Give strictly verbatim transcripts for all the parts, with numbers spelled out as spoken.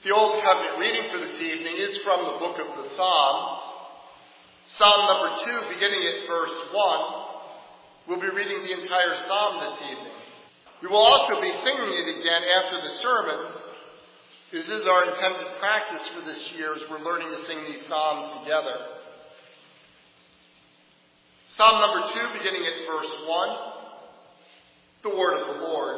The Old Covenant reading for this evening is from the book of the Psalms. Psalm number two, beginning at verse one. We'll be reading the entire psalm this evening. We will also be singing it again after the sermon. This is our intended practice for this year as we're learning to sing these psalms together. Psalm number two, beginning at verse one. The word of the Lord.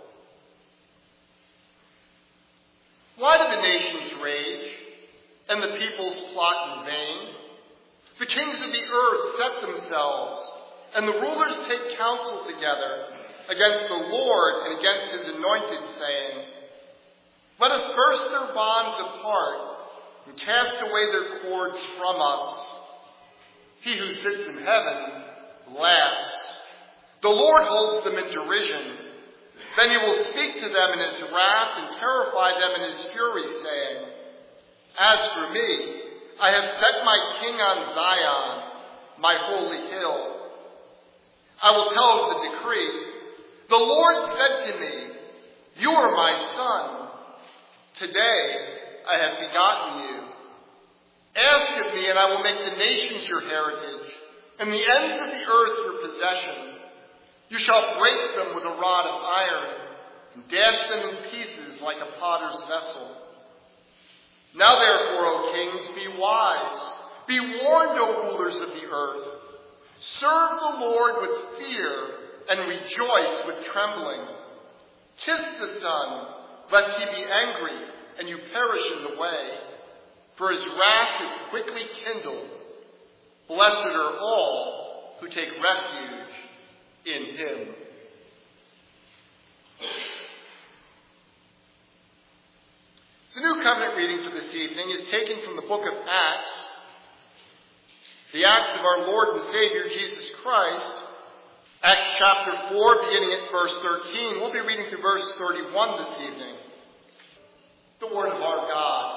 Why do the nations rage, and the peoples plot in vain? The kings of the earth set themselves, and the rulers take counsel together against the Lord and against his anointed, saying, let us burst their bonds apart and cast away their cords from us. He who sits in heaven laughs. The Lord holds them in derision. Then he will speak to them in his wrath and terrify them in his fury, saying, as for me, I have set my king on Zion, my holy hill. I will tell of the decree. The Lord said to me, you are my son. Today I have begotten you. Ask of me, and I will make the nations your heritage, and the ends of the earth your possession. You shall break them with a rod of iron, and dash them in pieces like a potter's vessel. Now therefore, O kings, be wise. Be warned, O rulers of the earth. Serve the Lord with fear, and rejoice with trembling. Kiss the Son, lest he be angry, and you perish in the way. For his wrath is quickly kindled. Blessed are all who take refuge in him. The New Covenant reading for this evening is taken from the book of Acts, the Acts of our Lord and Savior Jesus Christ. Acts chapter four, beginning at verse thirteen. We'll be reading to verse thirty-one this evening. The word of our God.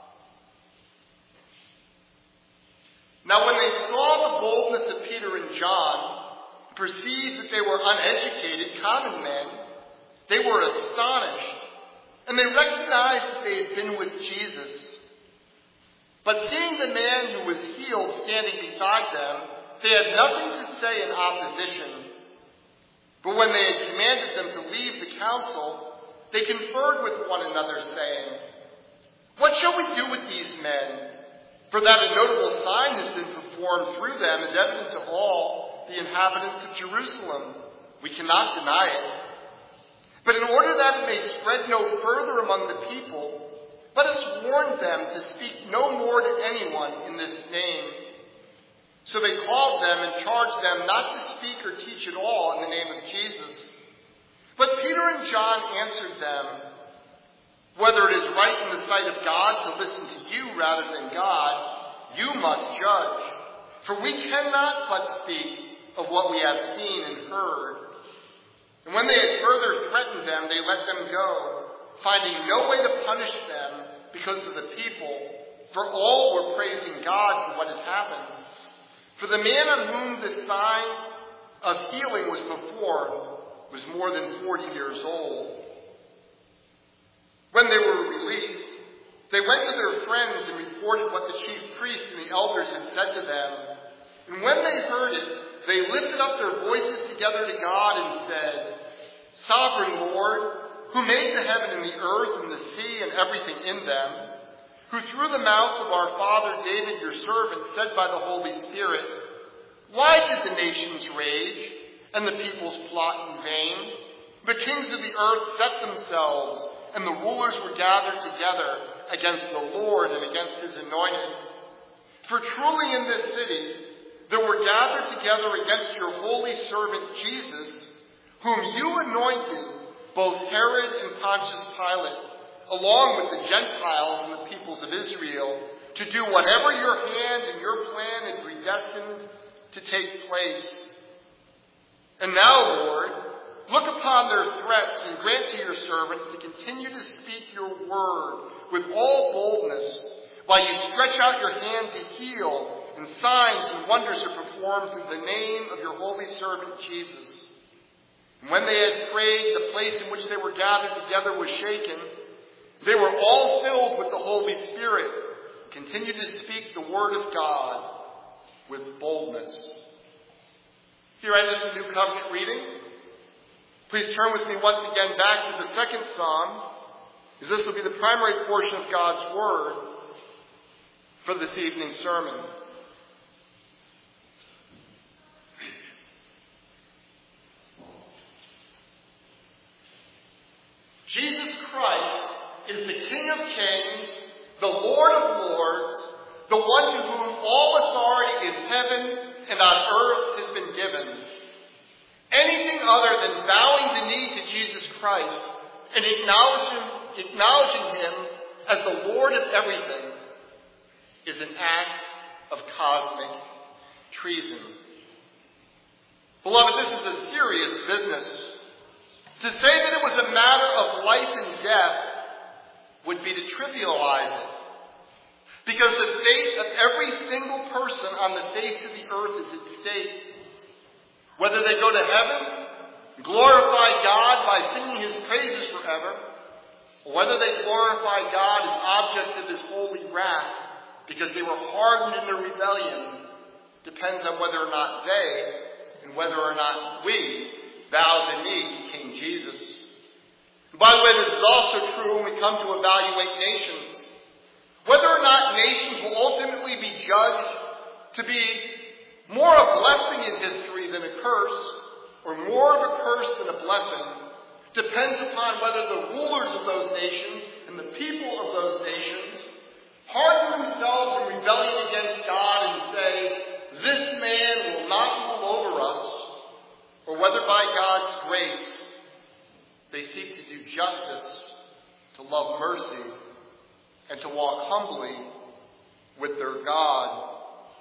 Now when they saw the boldness of Peter and John, perceived that they were uneducated, common men, they were astonished, and they recognized that they had been with Jesus. But seeing the man who was healed standing beside them, they had nothing to say in opposition. But when they had commanded them to leave the council, they conferred with one another, saying, what shall we do with these men? For that a notable sign has been performed through them is evident to all the inhabitants of Jerusalem. We cannot deny it. But in order that it may spread no further among the people, let us warn them to speak no more to anyone in this name. So they called them and charged them not to speak or teach at all in the name of Jesus. But Peter and John answered them, whether it is right in the sight of God to listen to you rather than God, you must judge. For we cannot but speak of what we have seen and heard. And when they had further threatened them, they let them go, finding no way to punish them because of the people, for all were praising God for what had happened. For the man on whom the sign of healing was performed was more than forty years old. When they were released, they went to their friends and reported what the chief priests and the elders had said to them. And when they heard it, they lifted up their voices together to God and said, Sovereign Lord, who made the heaven and the earth and the sea and everything in them, who through the mouth of our father David your servant said by the Holy Spirit, why did the nations rage and the peoples plot in vain? The kings of the earth set themselves, and the rulers were gathered together against the Lord and against his anointed. For truly in this city there were gathered together against your holy servant Jesus, whom you anointed, both Herod and Pontius Pilate, along with the Gentiles and the peoples of Israel, to do whatever your hand and your plan had predestined to take place. And now, Lord, look upon their threats and grant to your servants to continue to speak your word with all boldness, while you stretch out your hand to heal, and signs and wonders are performed through the name of your holy servant Jesus. And when they had prayed, the place in which they were gathered together was shaken, They were all filled with the Holy Spirit, continued to speak the word of God with boldness. Here ends the New Covenant reading. Please turn with me once again back to the second psalm, as this will be the primary portion of God's word for this evening's sermon. Jesus Christ is the King of kings, the Lord of lords, the one to whom all authority in heaven and on earth has been given. Anything other than bowing the knee to Jesus Christ and acknowledging, acknowledging him as the Lord of everything is an act of cosmic treason. Beloved, this is a serious business. To say that it was a matter of life and death would be to trivialize it. Because the fate of every single person on the face of the earth is at stake. Whether they go to heaven, glorify God by singing his praises forever, or whether they glorify God as objects of his holy wrath because they were hardened in their rebellion, depends on whether or not they, and whether or not we, bow the knee to King Jesus. And by the way, this is also true when we come to evaluate nations. Whether or not nations will ultimately be judged to be more a blessing in history than a curse, or more of a curse than a blessing, depends upon whether the rulers of those nations and the people of those nations harden themselves in rebellion against God and say, this man will not rule over us, or whether by God's grace they seek to do justice, to love mercy, and to walk humbly with their God.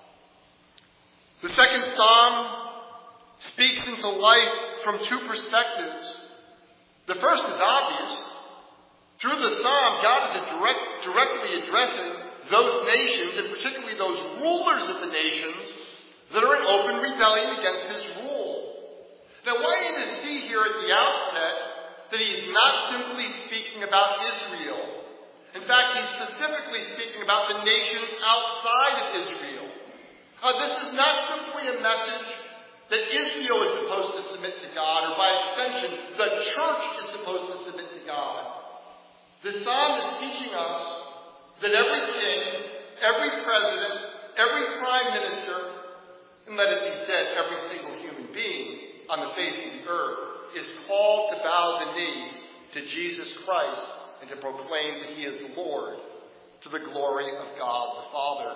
The second psalm speaks into life from two perspectives. The first is obvious. Through the psalm, God is direct, directly addressing those nations, and particularly those rulers of the nations, that are in open rebellion against his rule. Now, I want you to see here at the outset that he is not simply speaking about Israel. In fact, he's specifically speaking about the nations outside of Israel. Uh, this is not simply a message that Israel is supposed to submit to God, or by extension, the church is supposed to submit to God. The psalm is teaching us that every king, every president, every prime minister, and let it be said, every single human being on the face of the earth is called to bow the knee to Jesus Christ and to proclaim that he is Lord, to the glory of God the Father.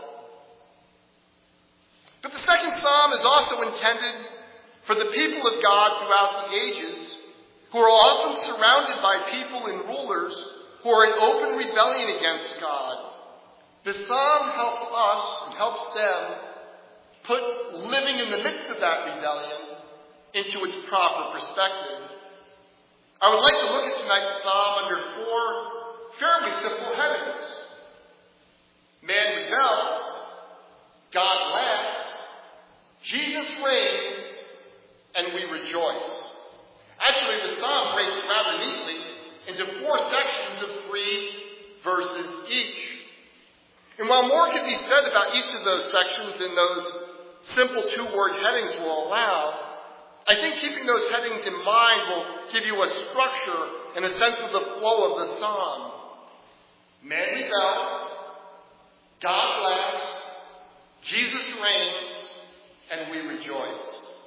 But the second psalm is also intended for the people of God throughout the ages, who are often surrounded by people and rulers who are in open rebellion against God. The psalm helps us and helps them put living in the midst of that rebellion into its proper perspective. I would like to look at tonight's psalm under four fairly simple headings. Man rebels, God laughs, Jesus reigns, and we rejoice. Actually, the psalm breaks rather neatly into four sections of three verses each. And while more can be said about each of those sections than those simple two-word headings will allow, I think keeping those headings in mind will give you a structure and a sense of the flow of the psalm. Man rebels, God laughs, Jesus reigns, and we rejoice.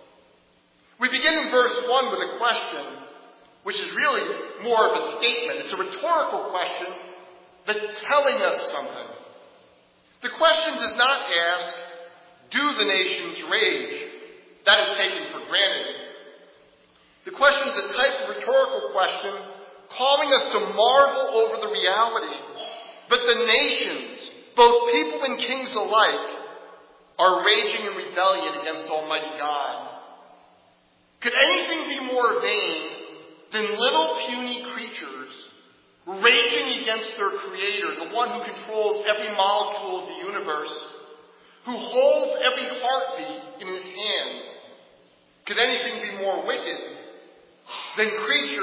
We begin in verse one with a question, which is really more of a statement. It's a rhetorical question that's telling us something. The question does not ask, do the nations rage? That is taken for granted. The question is a type of rhetorical question calling us to marvel over the reality. But the nations, both people and kings alike, are raging in rebellion against Almighty God. Could anything be more vain than little puny creatures raging against their Creator, the one who controls every molecule of the universe, who holds every heartbeat in his hand? Could anything be more wicked than creatures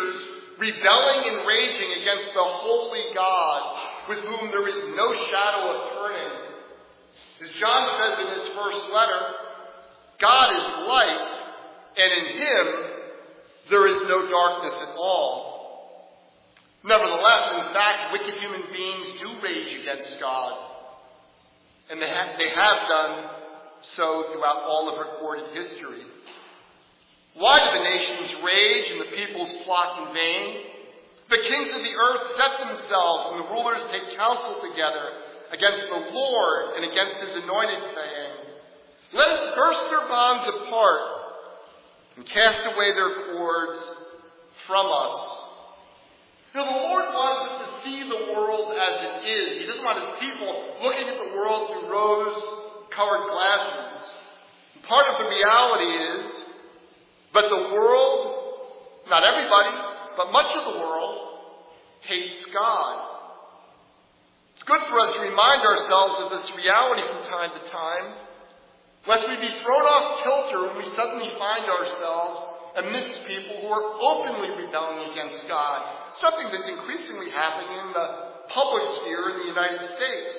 rebelling and raging against the holy God with whom there is no shadow of turning. As John says in his first letter, God is light, and in him there is no darkness at all. Nevertheless, in fact, wicked human beings do rage against God. And they have, they have done so throughout all of recorded history. Why do the nations rage and the peoples plot in vain? The kings of the earth set themselves and the rulers take counsel together against the Lord and against his anointed, saying, let us burst their bonds apart and cast away their cords from us. You know, the Lord wants us to see the world as it is. He doesn't want his people looking at the world through rose-colored glasses. And part of the reality is that the world, not everybody, but much of the world, hates God. It's good for us to remind ourselves of this reality from time to time, lest we be thrown off kilter when we suddenly find ourselves amidst people who are openly rebelling against God, something that's increasingly happening in the public sphere in the United States.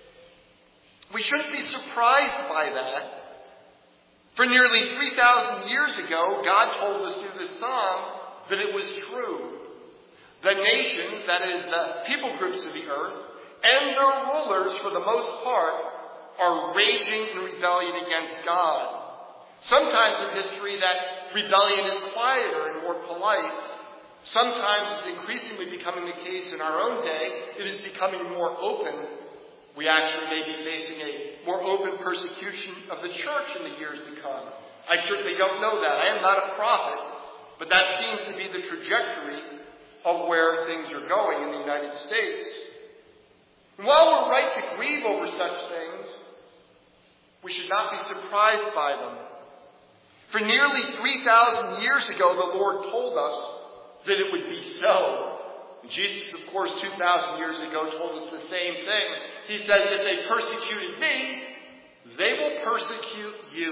We shouldn't be surprised by that. For nearly three thousand years ago, God told us through this psalm that it was true. The nations, that is, the people groups of the earth, and their rulers, for the most part, are raging in rebellion against God. Sometimes in history, that rebellion is quieter and more polite. Sometimes it's increasingly becoming the case in our own day. It is becoming more open. We actually may be facing a more open persecution of the church in the years to come. I certainly don't know that. I am not a prophet, but that seems to be the trajectory of where things are going in the United States. And while we're right to grieve over such things, we should not be surprised by them. For nearly three thousand years ago, the Lord told us that it would be so. And Jesus, of course, two thousand years ago told us the same thing. He says, if they persecuted me, they will persecute you.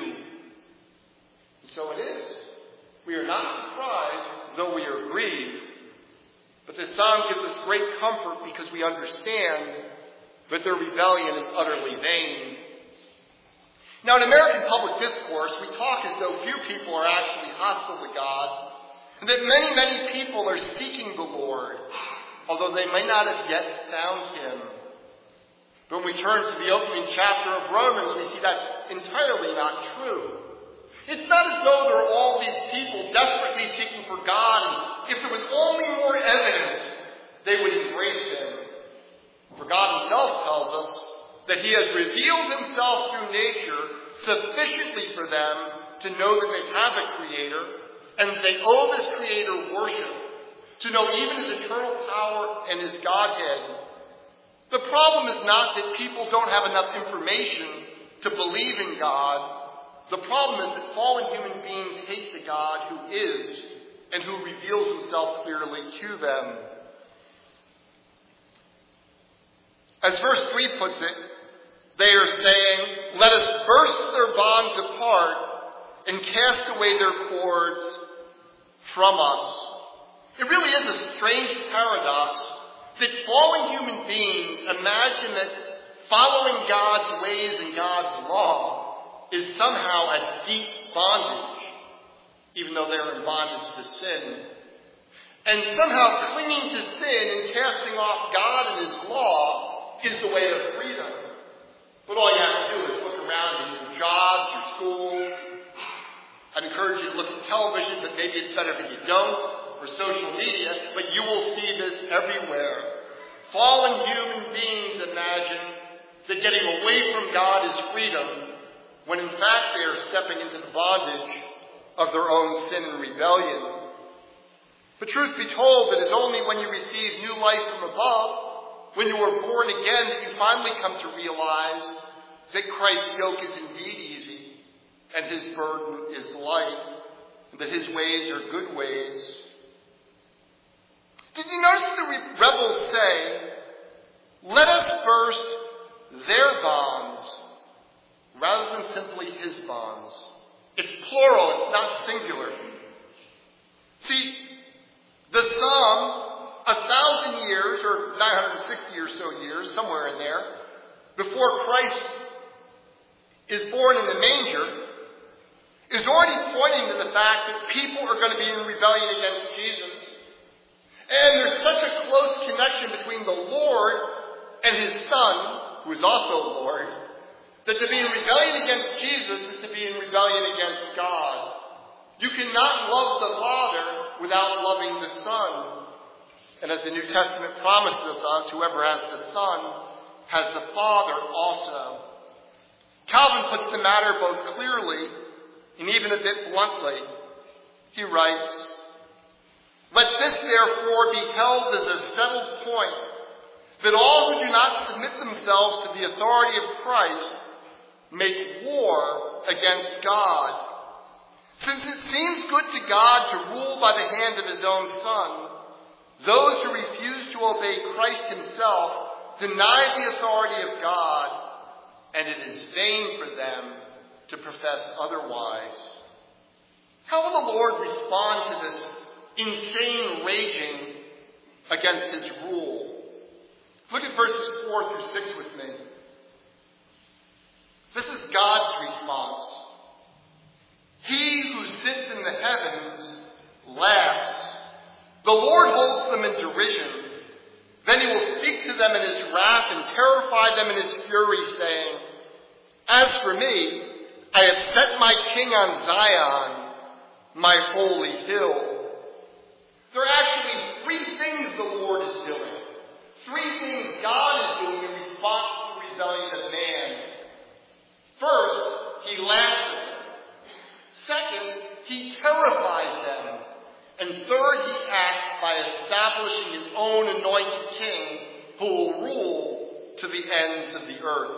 And so it is. We are not surprised, though we are grieved. But this psalm gives us great comfort because we understand that their rebellion is utterly vain. Now, in American public discourse, we talk as though few people are actually hostile to God, and that many, many people are seeking the Lord, although they may not have yet found him. But when we turn to the opening chapter of Romans, we see that's entirely not true. It's not as though there are all these people desperately seeking for God, and if there was only more evidence, they would embrace him. For God himself tells us that he has revealed himself through nature sufficiently for them to know that they have a creator, and that they owe this creator worship, to know even his eternal power and his Godhead. The problem is not that people don't have enough information to believe in God. The problem is that fallen human beings hate the God who is and who reveals himself clearly to them. As verse three puts it, they are saying, let us burst their bonds apart and cast away their cords from us. It really is a strange paradox that fallen human beings imagine that following God's ways and God's law is somehow a deep bondage, even though they're in bondage to sin. And somehow clinging to sin and casting off God and his law is the way of freedom. But all you have to do is look around at your jobs, your schools. I'd encourage you to look at television, but maybe it's better if you don't, or social media, but you will see this everywhere. Fallen human beings imagine that getting away from God is freedom, when in fact they are stepping into the bondage of their own sin and rebellion. But truth be told, it is only when you receive new life from above, when you are born again, that you finally come to realize that Christ's yoke is indeed easy and his burden is light, and that his ways are good ways. Did you notice the rebels say, let us burst their bonds, rather than simply his bonds? It's plural, it's not singular. See, the psalm is already pointing to the fact that people are going to be in rebellion against Jesus. And there's such a close connection between the Lord and his Son, who is also Lord, that to be in rebellion against Jesus is to be in rebellion against God. You cannot love the Father without loving the Son. And as the New Testament promises us, whoever has the Son has the Father also. Calvin puts the matter both clearly and even a bit bluntly. He writes, "Let this therefore be held as a settled point, that all who do not submit themselves to the authority of Christ make war against God. Since it seems good to God to rule by the hand of his own Son, those who refuse to obey Christ himself deny the authority of God, and it is vain for them to profess otherwise." How will the Lord respond to this insane raging against his rule? Look at verses four through six with me. This is God's response. "He who sits in the heavens laughs. The Lord holds them in derision. Then he will speak to them in his wrath and terrify them in his fury, saying, 'As for me, I have set my king on Zion, my holy hill.'" There are actually three things the Lord is doing. Three things God is doing in response to the rebellion of man. First, he laughs at them. Second, he terrifies them. And third, he acts by establishing his own anointed king who will rule to the ends of the earth.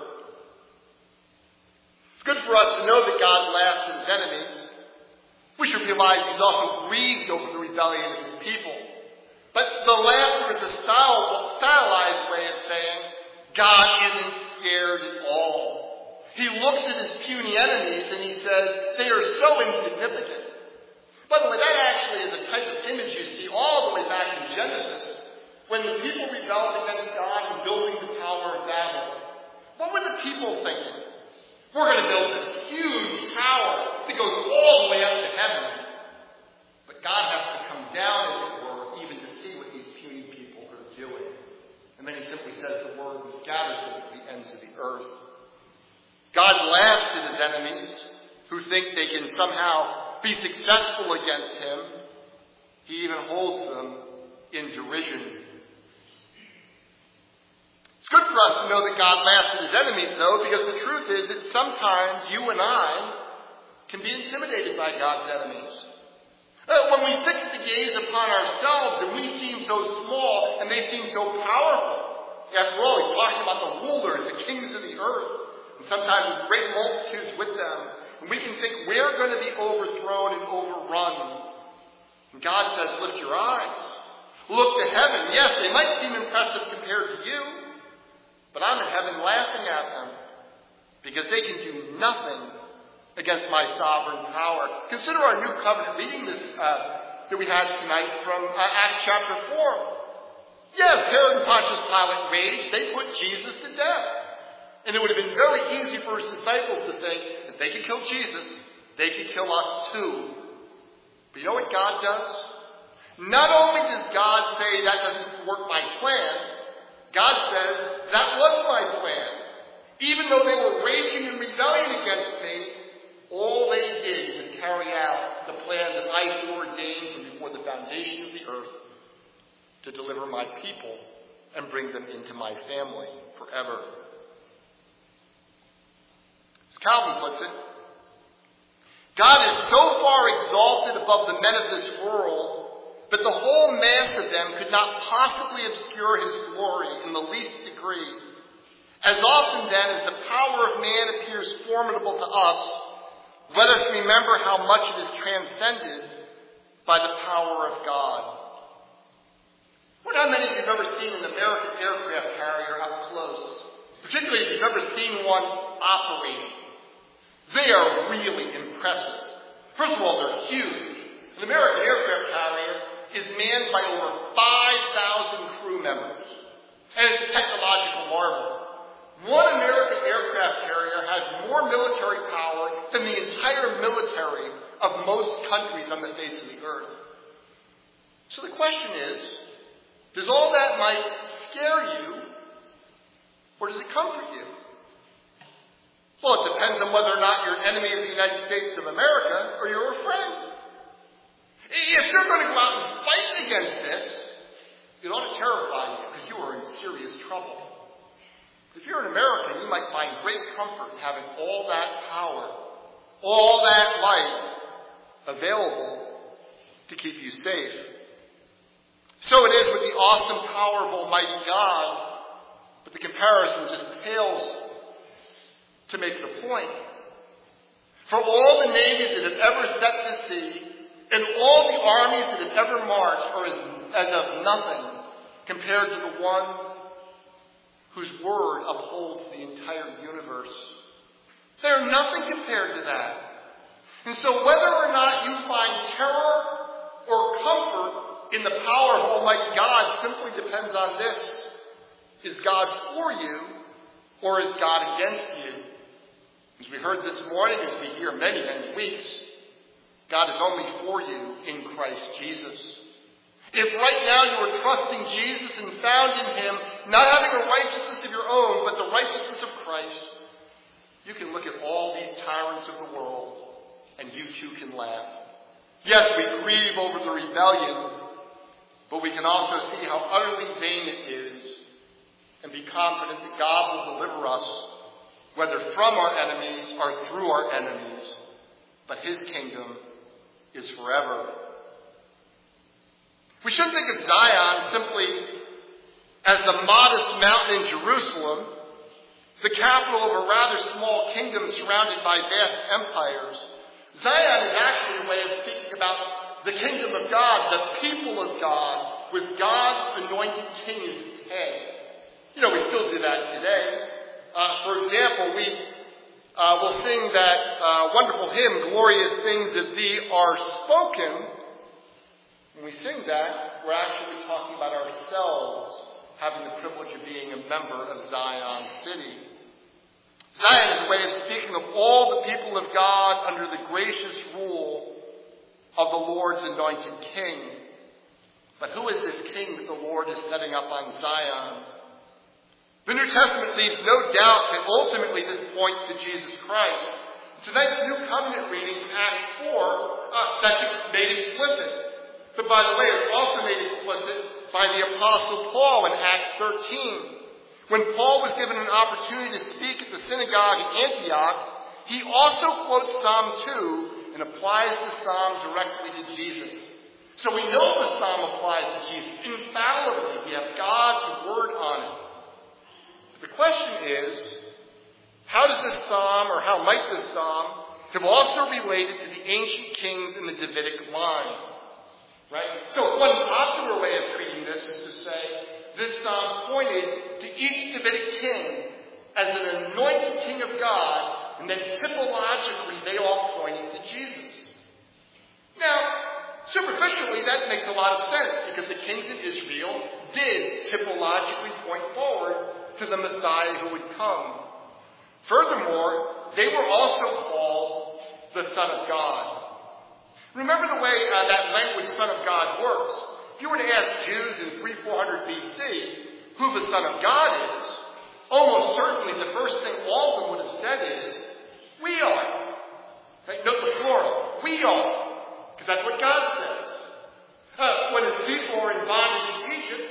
It's good for us to know that God laughs at his enemies. We should realize he's also grieved over the rebellion of his people. But the laughter is a style, stylized way of saying God isn't scared at all. He looks at his puny enemies and he says, they are so insignificant. By the way, that actually is a type of image you see all the way back in Genesis, when the people rebelled against God in building the Tower of Babel. What were the people thinking? We're going to build this huge tower that goes all the way up to heaven. But God has to come down, as it were, even to see what these puny people are doing. And then he simply says the word was gathered them to the ends of the earth. God laughs at his enemies who think they can somehow be successful against him. He even holds them in derision. It's good for us to know that God laughs at his enemies, though, because the truth is that sometimes you and I can be intimidated by God's enemies. Uh, when we fix the gaze upon ourselves and we seem so small and they seem so powerful. After all, he's talking about the rulers, the kings of the earth, and sometimes with great multitudes with them. And we can think we're going to be overthrown and overrun. And God says, lift your eyes. Look to heaven. Yes, they might seem impressive compared to you, but I'm in heaven laughing at them because they can do nothing against my sovereign power. Consider our new covenant reading this uh, that we had tonight from uh, Acts chapter four. Yes, Herod and Pontius Pilate raged. They put Jesus to death. And it would have been very easy for his disciples to think, if they could kill Jesus, they could kill us too. But you know what God does? Not only does God say that doesn't thwart my plan, God says, that was my plan. Even though they were raging in rebellion against me, all they did was carry out the plan that I ordained from before the foundation of the earth to deliver my people and bring them into my family forever. As Calvin puts it, God is so far exalted above the men of this world that the whole mass of them could not possibly obscure his glory in the least degree. As often then as the power of man appears formidable to us, let us remember how much it is transcended by the power of God. I wonder how many of you have ever seen an American aircraft carrier up close, particularly if you've ever seen one operating. They are really impressive. First of all, they're huge. An American aircraft carrier is manned by over five thousand crew members. And it's a technological marvel. One American aircraft carrier has more military power than the entire military of most countries on the face of the earth. So the question is, does all that might scare you, or does it comfort you? Well, it depends on whether or not you're an enemy of the United States of America or you're a friend. If you're going to go out and fight against this, it ought to terrify you because you are in serious trouble. If you're an American, you might find great comfort in having all that power, all that light available to keep you safe. So it is with the awesome power of Almighty God, but the comparison just pales to make the point. For all the navies that have ever set to sea, and all the armies that have ever marched are as, as of nothing compared to the one whose word upholds the entire universe. They are nothing compared to that. And so whether or not you find terror or comfort in the power of Almighty God simply depends on this. Is God for you, or is God against you? As we heard this morning, as we hear many, many weeks, God is only for you in Christ Jesus. If right now you are trusting Jesus and found in Him, not having a righteousness of your own, but the righteousness of Christ, you can look at all these tyrants of the world, and you too can laugh. Yes, we grieve over the rebellion, but we can also see how utterly vain it is, and be confident that God will deliver us, whether from our enemies or through our enemies. But His kingdom is forever. We shouldn't think of Zion simply as the modest mountain in Jerusalem, the capital of a rather small kingdom surrounded by vast empires. Zion is actually a way of speaking about the kingdom of God, the people of God, with God's anointed king as its head. You know, we still do that today. Uh, for example, we uh, will sing that uh, wonderful hymn, "Glorious Things of Thee Are Spoken." When we sing that, we're actually talking about ourselves having the privilege of being a member of Zion City. Zion is a way of speaking of all the people of God under the gracious rule of the Lord's anointed king. But who is this king that the Lord is setting up on Zion? The New Testament leaves no doubt that ultimately this points to Jesus Christ. Tonight's New Covenant reading from Acts four, uh, that's made explicit. But by the way, it's also made explicit by the Apostle Paul in Acts thirteen. When Paul was given an opportunity to speak at the synagogue in Antioch, he also quotes Psalm two and applies the psalm directly to Jesus. So we know the psalm applies to Jesus. Infallibly, we have God's word on it. The question is, how does this psalm, or how might this psalm, have also related to the ancient kings in the Davidic line? Right? So one popular way of treating this is to say, this psalm pointed to each Davidic king as an anointed king of God, and then typologically they all pointed to Jesus. Now, superficially that makes a lot of sense, because the kings of Israel did typologically point forward to the Messiah who would come. Furthermore, they were also called the Son of God. Remember the way uh, that language Son of God works. If you were to ask Jews in three four hundred B C who the Son of God is, almost certainly the first thing all of them would have said is, we are. Right? Note the plural. We are. Because that's what God says. Uh, when his people are in bondage in Egypt,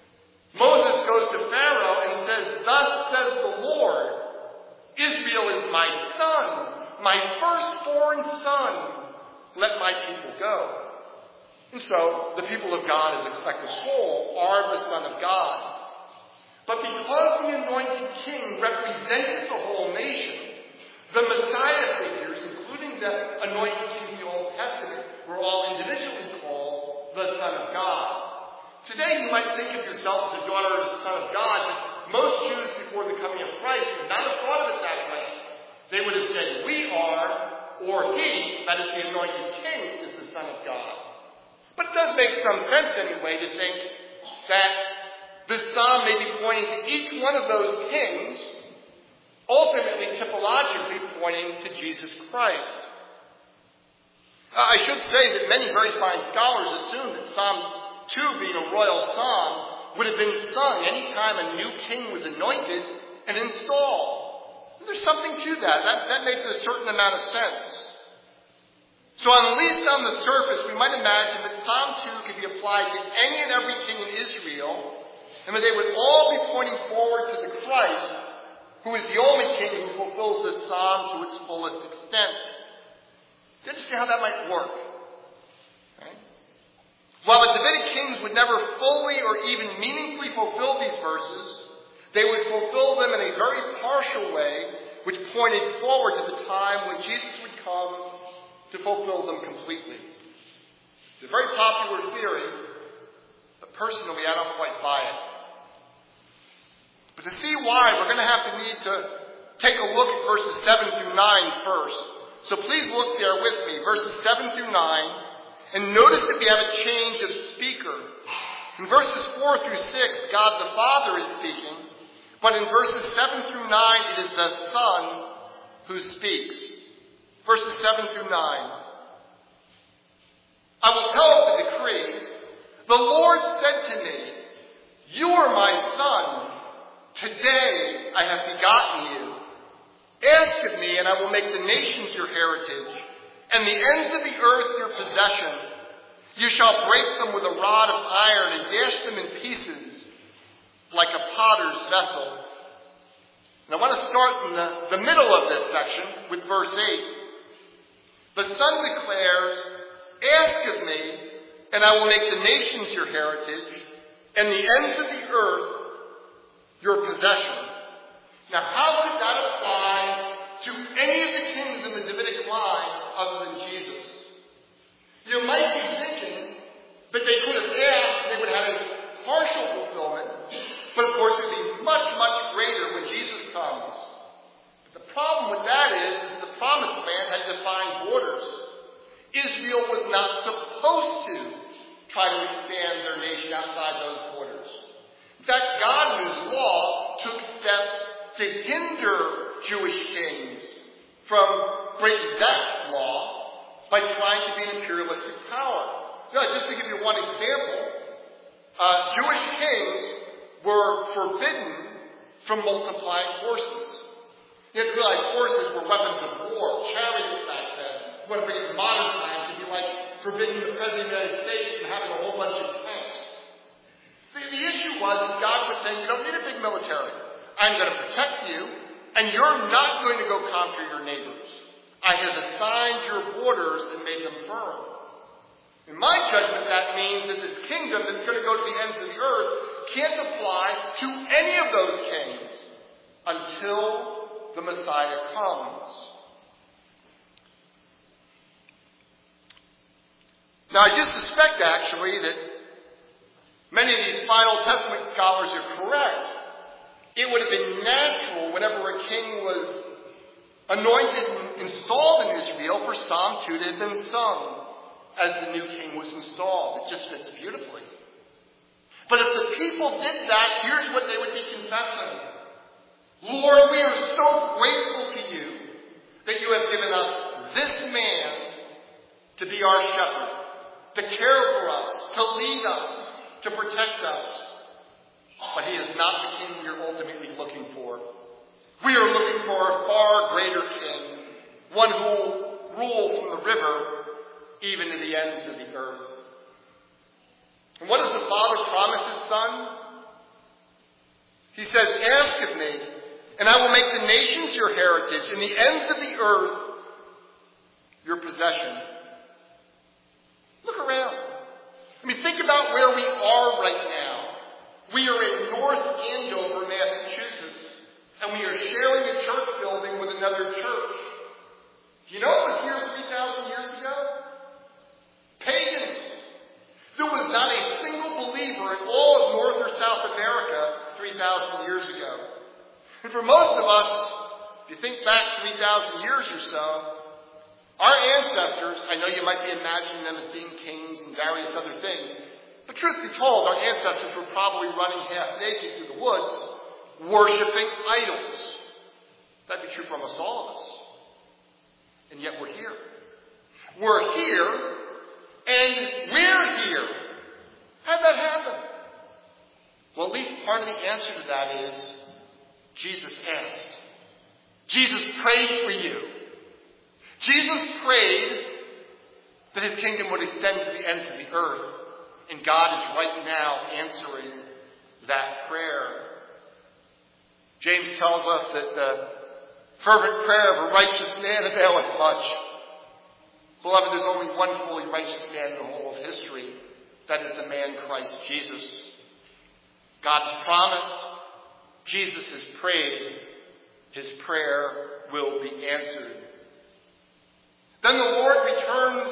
Moses goes to Pharaoh and says, "Thus says the Lord, Israel is my son, my firstborn son. Let my people go." And so, the people of God as a collective whole are the Son of God. But because the anointed king represented the whole nation, the Messiah figures, including the anointed king in the Old Testament, were all individually called the Son of God. Today you might think of yourself as a daughter of the Son of God, but most Jews before the coming of Christ would not have thought of it that way. They would have said, we are, or he, that is the anointed king, is the Son of God. But it does make some sense anyway to think that this psalm may be pointing to each one of those kings, ultimately typologically pointing to Jesus Christ. Uh, I should say that many very fine scholars assume that Psalm two, being a royal psalm, would have been sung any time a new king was anointed and installed. There's something to that. That, that makes a certain amount of sense. So at least on the surface, we might imagine that Psalm two could be applied to any and every king in Israel, and that they would all be pointing forward to the Christ, who is the only king who fulfills this psalm to its fullest extent. Do you understand how that might work? Right? While the Davidic kings would never fully or even meaningfully fulfill these verses, they would fulfill them in a very partial way, which pointed forward to the time when Jesus would come to fulfill them completely. It's a very popular theory, but personally I don't quite buy it. But to see why, we're going to have to need to take a look at verses seven through nine first. So please look there with me, verses seven through nine, and notice that we have a change of speaker. In verses four through six, God the Father is speaking, but in verses seven through nine, it is the Son who speaks. Verses seven through nine. I will tell of the decree. The Lord said to me, "You are my son. Today I have begotten you. Ask of me, and I will make the nations your heritage, and the ends of the earth your possession. You shall break them with a rod of iron and dash them in pieces like a potter's vessel." And I want to start in the, the middle of this section with verse eight. The Son declares, "Ask of me, and I will make the nations your heritage, and the ends of the earth your possession." Now, how could that apply to any of the kings in the Davidic line other than Jesus? You might be thinking that they could have asked, they would have had a partial fulfillment, but of course it would be much, much greater when Jesus comes. But the problem with that is, is the promised land had defined borders. Israel was not supposed to try to expand their nation outside those borders. In fact, God in His law took steps to hinder Jewish kings from breaking that law by trying to be an imperialistic power. So just to give you one example, uh, Jewish kings were forbidden from multiplying horses. You have to realize horses were weapons of war, chariots back then. You want to bring it to modern times, it'd be like forbidding the President of the United States from having a whole bunch of tanks. The, the issue was that God was saying, you don't need a big military. I'm going to protect you, and you're not going to go conquer your neighbors. I have assigned your borders and made them firm. In my judgment, that means that this kingdom that's going to go to the ends of the earth can't apply to any of those kings until the Messiah comes. Now, I just suspect, actually, that many of these final Testament scholars are correct. It would have been natural whenever a king was anointed and installed in Israel for Psalm two to have been sung as the new king was installed. It just fits beautifully. But if the people did that, here's what they would be confessing. Lord, we are so grateful to you that you have given us this man to be our shepherd, to care for us, to lead us, to protect us. But he is not the king we are ultimately looking for. We are looking for a far greater king, one who will rule from the river even to the ends of the earth. And what does the Father promise his Son? He says, "Ask of me, and I will make the nations your heritage, and the ends of the earth your possession." Look around. I mean, think about where we are right now. We are in North Andover, Massachusetts, and we are sharing a church building with another church. You know what was here three thousand years ago? Pagans. There was not a single believer in all of North or South America three thousand years ago. And for most of us, if you think back three thousand years or so, our ancestors, I know you might be imagining them as being kings and various other things, but truth be told, our ancestors were probably running half naked through the woods, worshiping idols. That'd be true for almost all of us. And yet we're here. We're here, and we're here. How'd that happen? Well, at least part of the answer to that is Jesus asked. Jesus prayed for you. Jesus prayed that his kingdom would extend to the ends of the earth. And God is right now answering that prayer. James tells us that the fervent prayer of a righteous man availeth much. Beloved, there's only one fully righteous man in the whole of history. That is the man Christ Jesus. God's promised. Jesus has prayed. His prayer will be answered. Then the Lord returns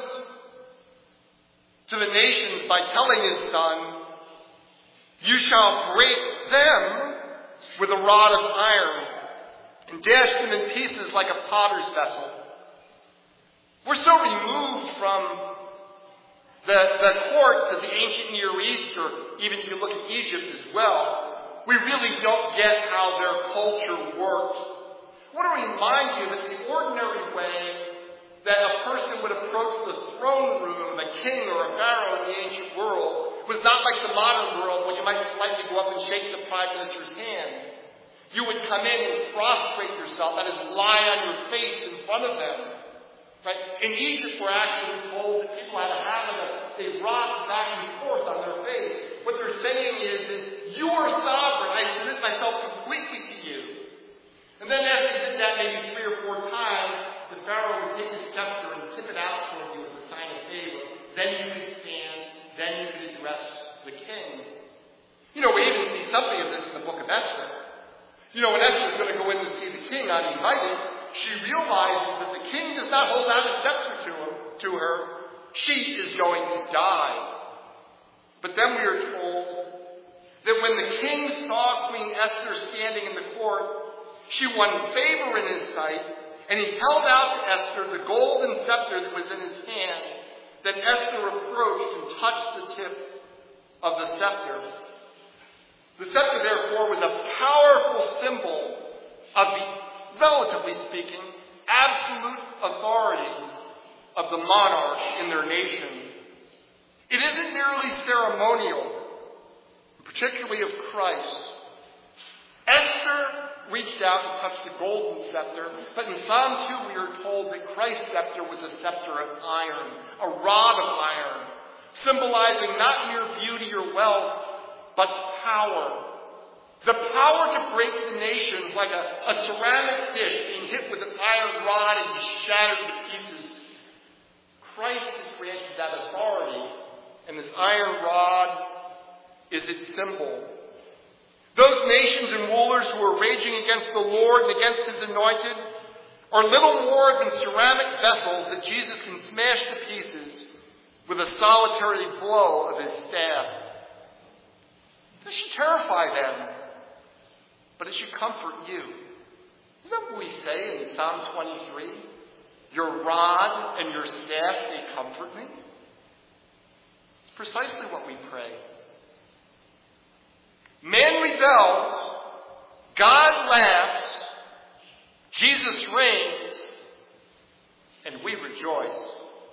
to the nations by telling his son, you shall break them with a rod of iron and dash them in pieces like a potter's vessel. We're so removed from the, the courts of the ancient Near East, or even if you look at Egypt as well, we really don't get how their culture worked. I want to remind you that the ordinary way that a person would approach the throne room of a king or a pharaoh in the ancient world was not like the modern world where you might politely go up and shake the prime minister's hand. You would come in and prostrate yourself, that is, lie on your face in front of them. Right? In Egypt, we're actually told that people had a habit of they rock back and forth on their face. What they're saying is, is you are sovereign. I submit myself completely to you. And then after they did that maybe three or four times, the Pharaoh would take his scepter and tip it out toward you as a sign of favor. Then you could stand. Then you could address the king. You know, we even see something of this in the book of Esther. You know, when Esther's going to go in to see the king uninvited, she realizes that the king does not hold out a scepter to, him, to her. She is going to die. But then we are told that when the king saw Queen Esther standing in the court, she won favor in his sight, and he held out to Esther the golden scepter that was in his hand, that Esther approached and touched the tip of the scepter. The scepter, therefore, was a powerful symbol of the, relatively speaking, absolute authority of the monarch in their nation. It isn't merely ceremonial, particularly of Christ. Esther reached out and touched the golden scepter, but in Psalm two we are told that Christ's scepter was a scepter of iron, a rod of iron, symbolizing not mere beauty or wealth, but power. The power to break the nations like a, a ceramic dish being hit with an iron rod and just shattered to pieces. Christ has granted that authority, and this iron rod is its symbol. Those nations and rulers who are raging against the Lord and against his anointed are little more than ceramic vessels that Jesus can smash to pieces with a solitary blow of his staff. This should terrify them, but it should comfort you. Isn't that what we say in Psalm twenty-three? Your rod and your staff, they comfort me. It's precisely what we pray. Man rebels, God laughs, Jesus reigns, and we rejoice.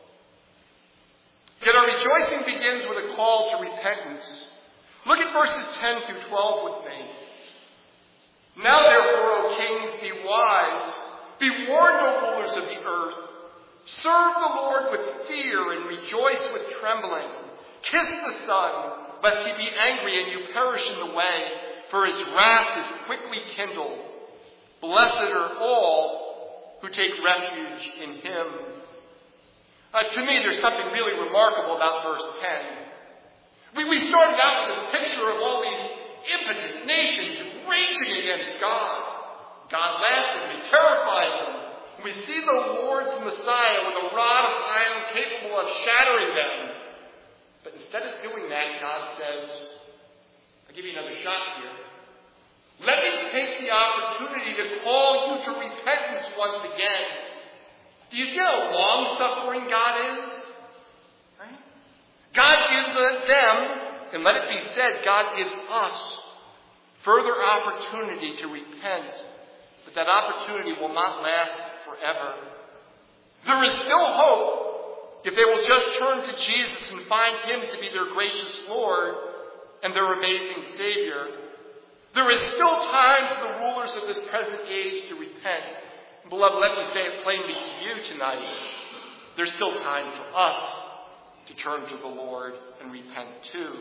Yet our rejoicing begins with a call to repentance. Look at verses ten through twelve with me. Now therefore, O kings, be wise. Be warned, O rulers of the earth. Serve the Lord with fear and rejoice with trembling. Kiss the Son, lest he be angry and you perish in the way, for his wrath is quickly kindled. Blessed are all who take refuge in him. Uh, to me, there's something really remarkable about verse ten. We, we started out with this picture of all these impotent nations raging against God. God laughs at them, he terrifies them. And we see the Lord's Messiah with a rod of iron capable of shattering them. But instead of doing that, God says, I'll give you another shot here. Let me take the opportunity to call you to repentance once again. Do you see how long-suffering God is? Right? God gives them, and let it be said, God gives us further opportunity to repent. But that opportunity will not last forever. There is still hope. if they will just turn to Jesus and find him to be their gracious Lord and their amazing Savior, there is still time for the rulers of this present age to repent. And beloved, let me say it plainly to you tonight. There's still time for us to turn to the Lord and repent too.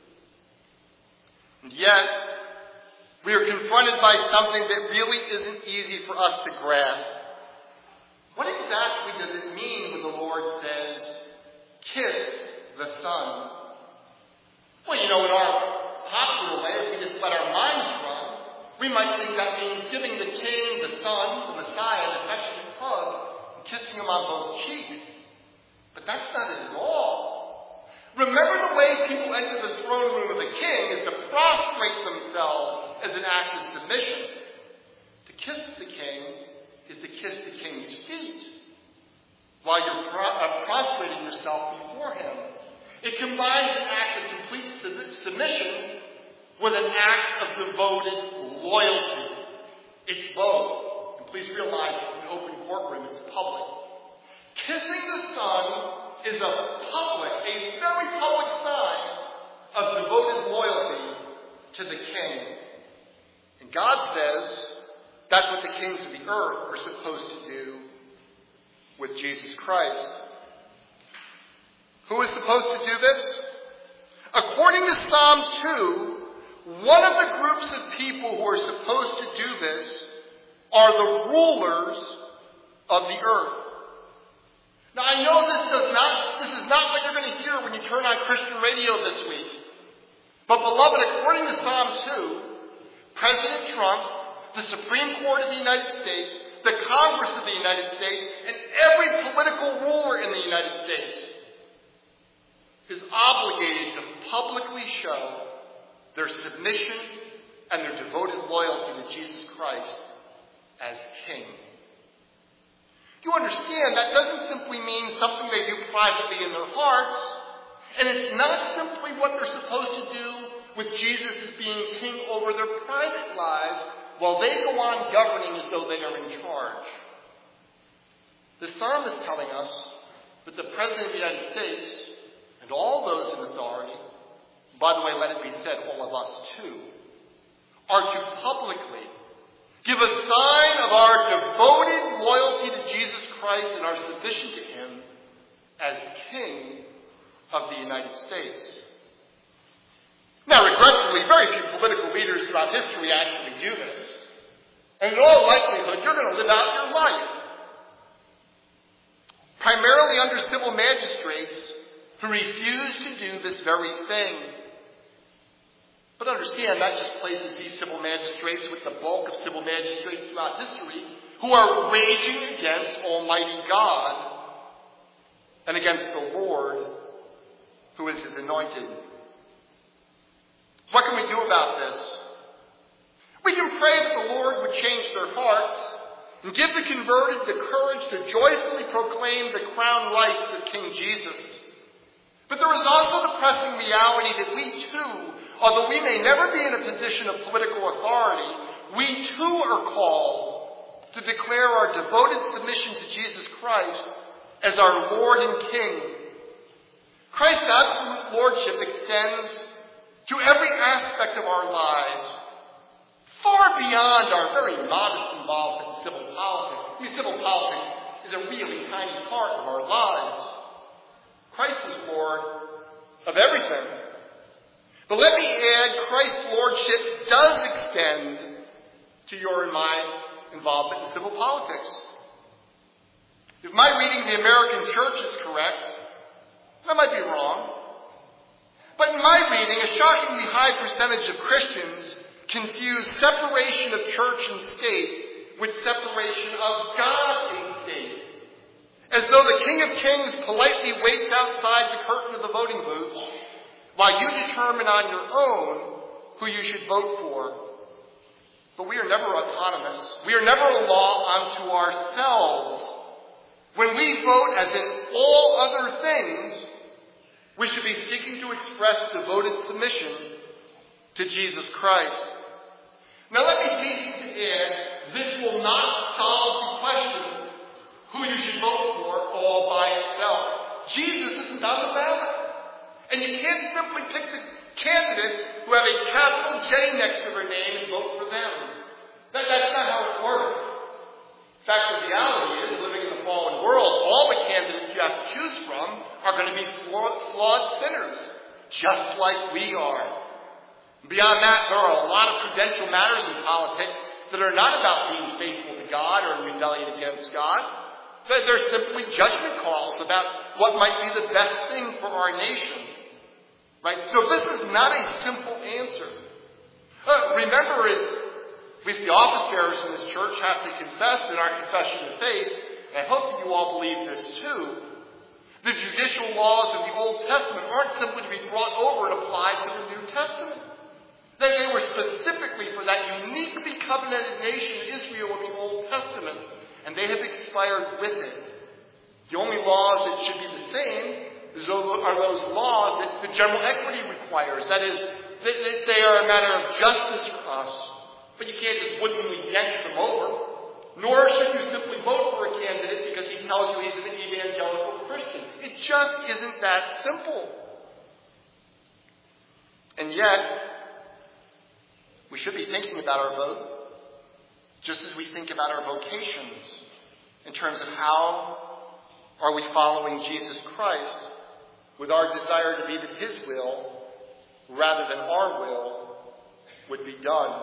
And yet, we are confronted by something that really isn't easy for us to grasp. What exactly does it mean when the Lord says, kiss the Son? Well, you know, in our popular way, if we just let our minds run, we might think that means giving the King, the Son, the Messiah, an affectionate hug and kissing him on both cheeks. But that's not it at all. Remember, the way people enter the throne room of the King is to prostrate themselves as an act of submission. To kiss the King is to kiss the King's feet while you're pro- uh, prostrating yourself before him. It combines an act of complete sub- submission with an act of devoted loyalty. It's both. And please realize it's an open courtroom. It's public. Kissing the Son is a public, a very public sign of devoted loyalty to the King. And God says that's what the kings of the earth are supposed to do with Jesus Christ. Who is supposed to do this? According to Psalm two, one of the groups of people who are supposed to do this are the rulers of the earth. Now, I know this does not, this is not what you're going to hear when you turn on Christian radio this week. But beloved, according to Psalm two, President Trump, the Supreme Court of the United States, the Congress of the United States, and every political ruler in the United States is obligated to publicly show their submission and their devoted loyalty to Jesus Christ as King. You understand, that doesn't simply mean something they do privately in their hearts, and it's not simply what they're supposed to do with Jesus as being king over their private lives while they go on governing as though they are in charge. The psalm is telling us that the President of the United States and all those in authority, by the way, let it be said, all of us too, are to publicly give a sign of our devoted loyalty to Jesus Christ and our submission to him as King of the United States. Now, regretfully, very few political leaders throughout history actually do this. And in all likelihood, you're going to live out your life primarily under civil magistrates who refuse to do this very thing. But understand, that just places these civil magistrates with the bulk of civil magistrates throughout history who are raging against Almighty God and against the Lord who is his anointed. What can we do about this? We can pray that the Lord would change their hearts and give the converted the courage to joyfully proclaim the crown rights of King Jesus. But there is also the pressing reality that we too, although we may never be in a position of political authority, we too are called to declare our devoted submission to Jesus Christ as our Lord and King. Christ's absolute lordship extends to every aspect of our lives, far beyond our very modest involvement in civil politics. I mean, civil politics is a really tiny part of our lives. Christ is Lord of everything. But let me add, Christ's lordship does extend to your and my involvement in civil politics. If my reading of the American church is correct, I might be wrong. But in my reading, a shockingly high percentage of Christians confuse separation of church and state with separation of God and state. As though the King of Kings politely waits outside the curtain of the voting booth while you determine on your own who you should vote for. But we are never autonomous. We are never a law unto ourselves. When we vote, as in all other things, we should be seeking to express devoted submission to Jesus Christ. Now let me hasten to add, this will not solve the question who you should vote for all by itself. Jesus isn't on the ballot. And you can't simply pick the candidates who have a capital J next to their name and vote for them. That, that's not how it works. In fact, the reality is, living in the fallen world, all the candidates you have to choose from are going to be flawed sinners, just like we are. Beyond that, there are a lot of prudential matters in politics that are not about being faithful to God or in rebellion against God. They're simply judgment calls about what might be the best thing for our nation. Right? So this is not a simple answer. Uh, remember, it's, at least the office bearers in this church have to confess in our confession of faith, and I hope that you all believe this too. The judicial laws of the Old Testament aren't simply to be brought over and applied to the New Testament. They, they were specifically for that uniquely covenanted nation, Israel, of the Old Testament, and they have expired with it. The only laws that should be the same are those laws that the general equity requires. That is, they, they are a matter of justice for us. But you can't just woodenly yank them over. Nor should you simply vote for a candidate because he tells you he's an evangelical Christian. It just isn't that simple. And yet, we should be thinking about our vote just as we think about our vocations in terms of how are we following Jesus Christ with our desire to be that his will, rather than our will, would be done.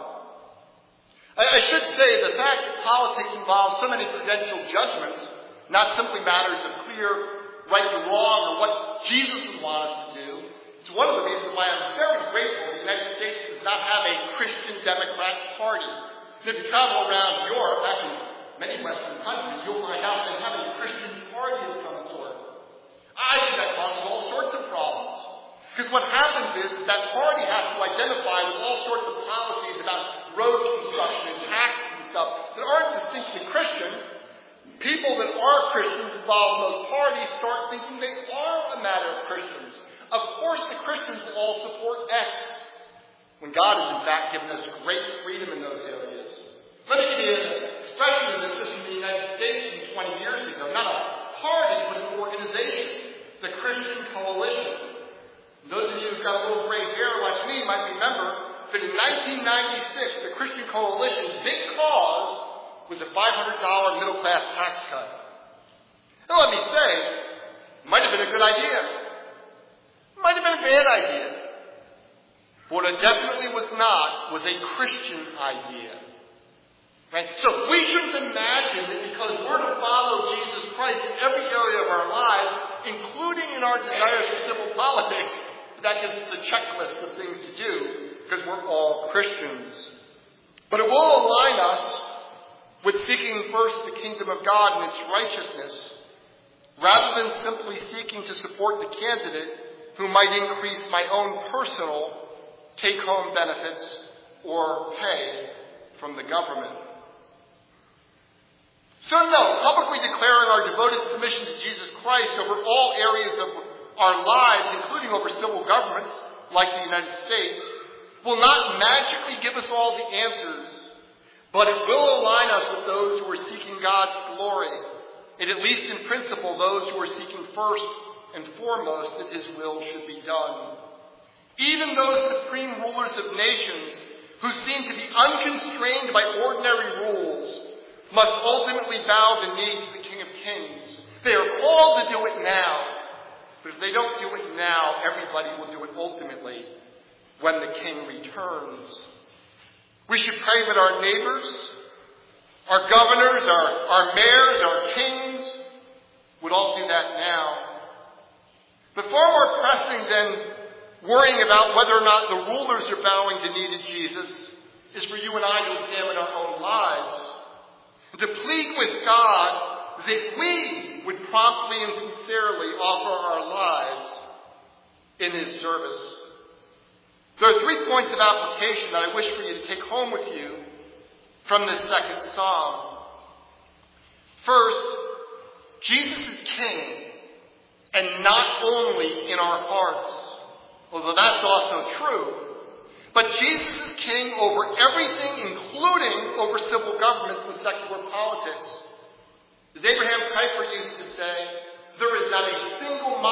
I should say the fact that politics involves so many prudential judgments, not simply matters of clear right and wrong or what Jesus would want us to do. It's one of the reasons why I'm very grateful the United States does not have a Christian Democrat Party. And if you travel around Europe, actually many Western countries, you'll find out they have a Christian party of some sort. I think that causes all sorts of problems. Because what happens is that party has to identify with all sorts of policies about road construction and taxes and stuff that aren't distinctly Christian. People that are Christians involved in those parties start thinking they are a matter of Christians. Of course the Christians will all support X, when God has in fact given us great freedom in those areas. Let me give you an expression of this just from the United States from twenty years ago. Not a party, but an organization. The Christian Coalition. Those of you who've got a little gray hair like me might remember that in nineteen ninety-six, the Christian Coalition's big cause was a five hundred dollars middle-class tax cut. Now let me say, it might have been a good idea. It might have been a bad idea. But what it definitely was not was a Christian idea. Right? So we shouldn't imagine that because we're to follow Jesus Christ in every area of our lives, including in our desires for civil politics, that gives us a checklist of things to do, because we're all Christians. But it will align us with seeking first the kingdom of God and its righteousness, rather than simply seeking to support the candidate who might increase my own personal take-home benefits or pay from the government. So no, publicly declaring our devoted submission to Jesus Christ over all areas of our lives, including over civil governments like the United States, will not magically give us all the answers, but it will align us with those who are seeking God's glory, and at least in principle, those who are seeking first and foremost that his will should be done. Even those supreme rulers of nations who seem to be unconstrained by ordinary rules must ultimately bow the knee to the King of Kings. They are called to do it now, but if they don't do it now, everybody will do it ultimately when the King returns. We should pray that our neighbors, our governors, our, our mayors, our kings would all do that now. But far more pressing than worrying about whether or not the rulers are bowing the knee to Jesus is for you and I to examine our own lives and to plead with God that we would promptly and sincerely offer our lives in his service. There are three points of application that I wish for you to take home with you from this second psalm. First, Jesus is King, and not only in our hearts, although that's also true. But Jesus is King over everything, including over civil governments and secular politics. As Abraham Kuyper used to say, there is not a single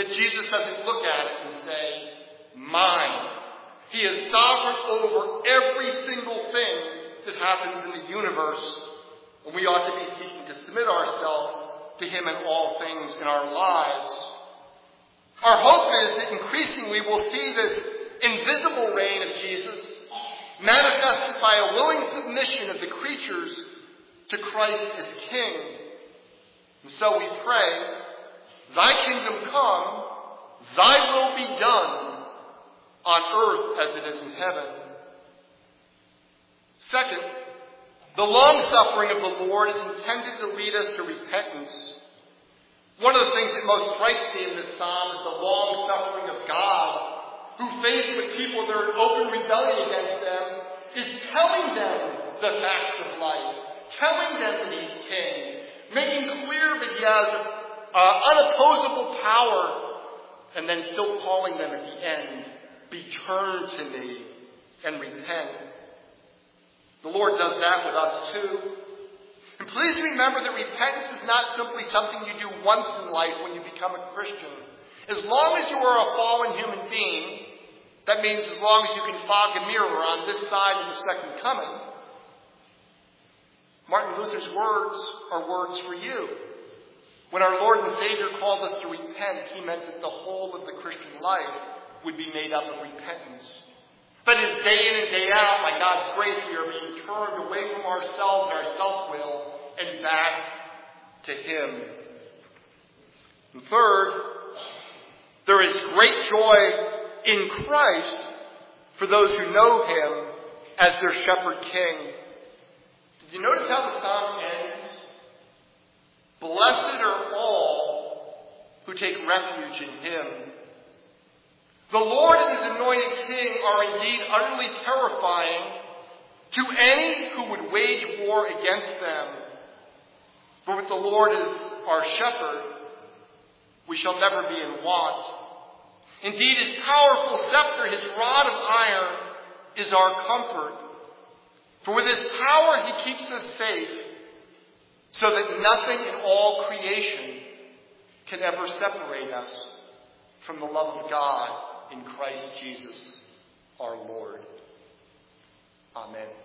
that Jesus doesn't look at it and say, mine. He is sovereign over every single thing that happens in the universe, and we ought to be seeking to submit ourselves to him in all things in our lives. Our hope is that increasingly we'll see this invisible reign of Jesus manifested by a willing submission of the creatures to Christ as King. And so we pray, thy kingdom come, thy will be done on earth as it is in heaven. Second, the long-suffering of the Lord is intended to lead us to repentance. One of the things that most strikes me in this psalm is the long-suffering of God, who, faced with people that are in open rebellion against them, is telling them the facts of life, telling them that he's king, making clear that he has uh, unopposable power, and then still calling them at the end, be turned to me and repent. The Lord does that with us too. And please remember that repentance is not simply something you do once in life when you become a Christian. As long as you are a fallen human being, that means as long as you can fog a mirror on this side of the second coming, Martin Luther's words are words for you. When our Lord and Savior called us to repent, he meant that the whole of the Christian life would be made up of repentance. But as day in and day out, by God's grace, we are being turned away from ourselves, our self-will, and back to him. And third, there is great joy in Christ for those who know him as their shepherd king. Did you notice how the psalm ends? Blessed are all who take refuge in him. The Lord and his anointed king are indeed utterly terrifying to any who would wage war against them. But with the Lord as our shepherd, we shall never be in want. Indeed, his powerful scepter, his rod of iron, is our comfort. For with his power he keeps us safe, so that nothing in all creation can ever separate us from the love of God in Christ Jesus our Lord. Amen.